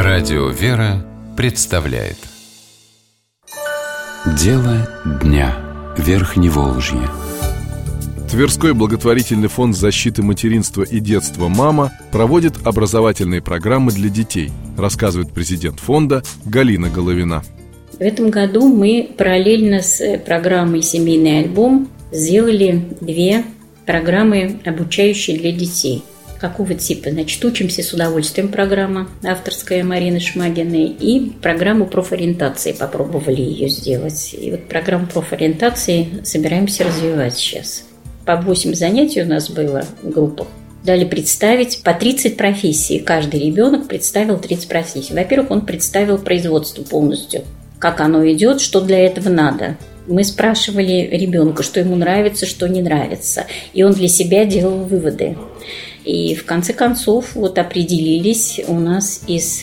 Радио «Вера» представляет Дело дня. Верхневолжье. Тверской благотворительный фонд защиты материнства и детства «Мама» проводит образовательные программы для детей, рассказывает президент фонда Галина Головина. В этом году мы параллельно с программой «Семейный альбом» сделали 2 программы, обучающие для детей. Какого типа? Значит, «Учимся с удовольствием» программа авторская Марины Шмагиной и программу профориентации попробовали ее сделать. И вот программу профориентации собираемся развивать сейчас. По 8 занятий у нас было в группах. Дали представить по 30 профессий. Каждый ребенок представил 30 профессий. Во-первых, он представил производство полностью. Как оно идет, что для этого надо. Мы спрашивали ребенка, что ему нравится, что не нравится. И он для себя делал выводы. И в конце концов определились у нас из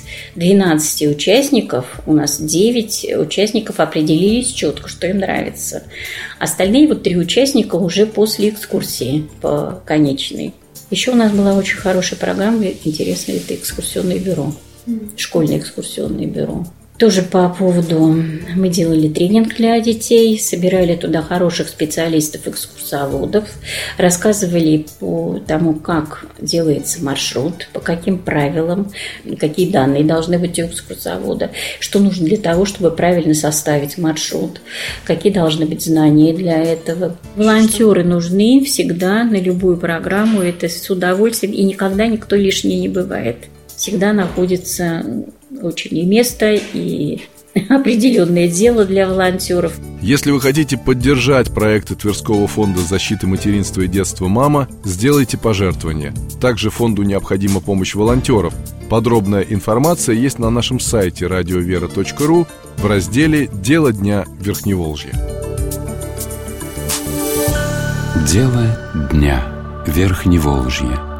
12 участников, у нас 9 участников определились четко, что им нравится. Остальные 3 участника уже после экскурсии по конечной. Еще у нас была очень хорошая программа, интересная, это экскурсионное бюро, школьное экскурсионное бюро. Тоже по поводу, мы делали тренинг для детей, собирали туда хороших специалистов-экскурсоводов, рассказывали по тому, как делается маршрут, по каким правилам, какие данные должны быть у экскурсовода, что нужно для того, чтобы правильно составить маршрут, какие должны быть знания для этого. Волонтеры нужны всегда на любую программу, это с удовольствием, и никогда никто лишний не бывает. Всегда находится очень и место, и определенное дело для волонтеров. Если вы хотите поддержать проекты Тверского фонда защиты материнства и детства «Мама», сделайте пожертвование. Также фонду необходима помощь волонтеров. Подробная информация есть на нашем сайте radiovera.ru в разделе «Дело дня Верхневолжья». Дело дня Верхневолжье.